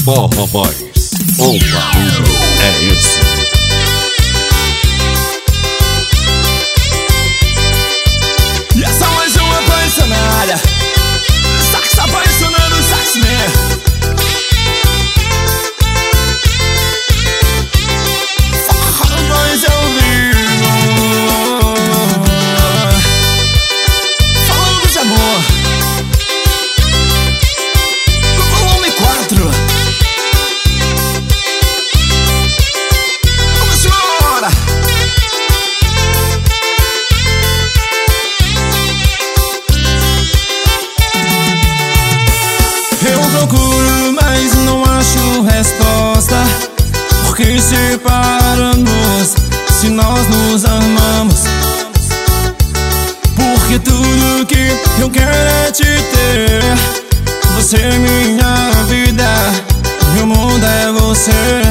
Forró Boys, o barulho é esse. E essa mais uma apaixonada, sax apaixonando o sax man. Forró Boys é o vivo, falando de amor. Volume 4. Vamos embora. Eu procuro, mas não acho resposta. Por que separamos se nós nos amamos? Porque tudo que eu quero é te ter. Você é minha vida, meu mundo é você.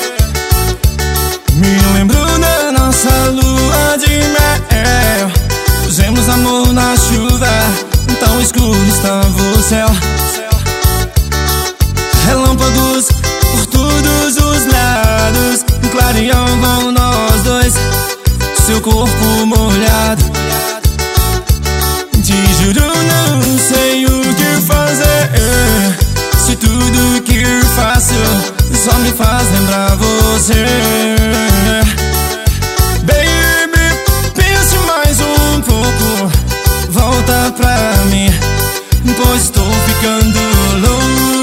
Me lembro da nossa lua de mel. Fizemos amor na chuva, tão escuro estava o céu. Relâmpagos por todos os lados clareavam nós dois, seu corpo molhado. Te juro, não sei o que fazer, se tudo que eu faço só me faz lembrar você. Baby, pense mais um pouco, volta pra mim, pois estou ficando louco.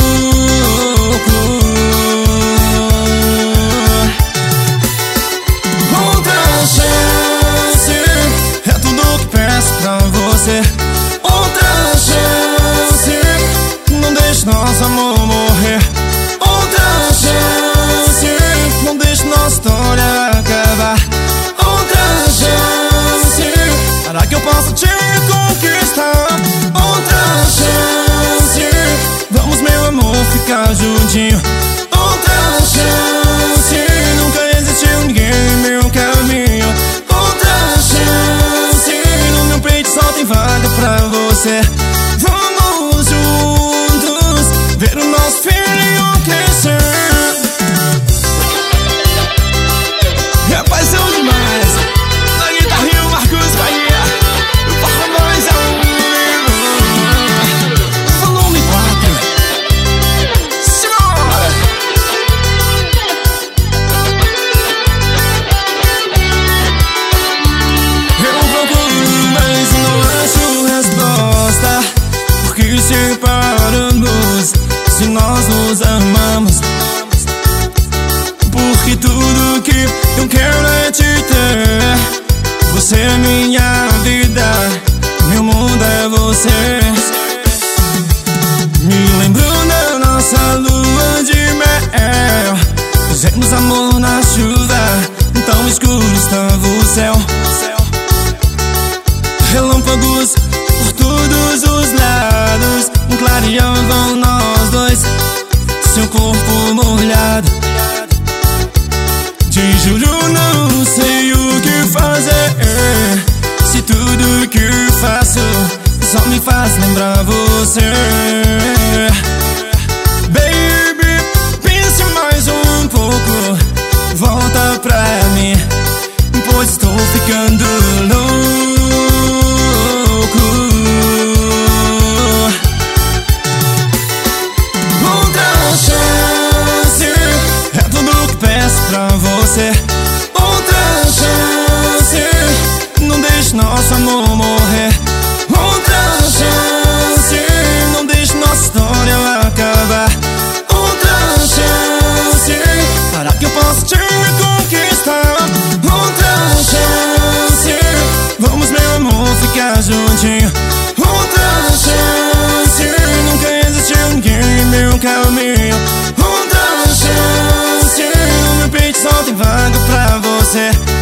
Outra chance é tudo que peço pra você. Outra chance, não deixe nosso amor morrer. Outra chance, não deixe nossa história acabar. Outra chance, para que eu possa te conquistar. Outra chance, vamos meu amor ficar juntinho. Outra chance, nunca existiu ninguém em meu caminho. Outra chance, no meu peito só tem vaga pra você. Vamos juntos ver o nosso filho crescer. É paixão demais. Na guitarrinha o Marcos Bahia, o Forró Boys é o vivo. Volume 4. Senhora! Eu procuro, mas não acho resposta. Por que separamos se nós nos amamos? Porque tudo que eu quero é te ter. Você é minha vida, meu mundo é você. Me lembro da nossa lua de mel. Fizemos amor na chuva, tão escuro estava o céu. Relâmpagos por todos os lados clareavam nós dois, seu corpo molhado. Te juro, não sei o que fazer, se tudo que eu faço só me faz lembrar você. Baby, pense mais um pouco, volta pra mim, pois estou ficando louco. Outra chance é tudo que peço pra você. Outra chance, não deixe nosso amor morrer. Outra chance, não deixe nossa história acabar. Outra chance, para que eu possa te conquistar. Outra chance, vamos meu amor ficar juntinho. Outra chance, nunca existiu ninguém em meu caminho. Outra chance, no meu peito só tem vaga pra você.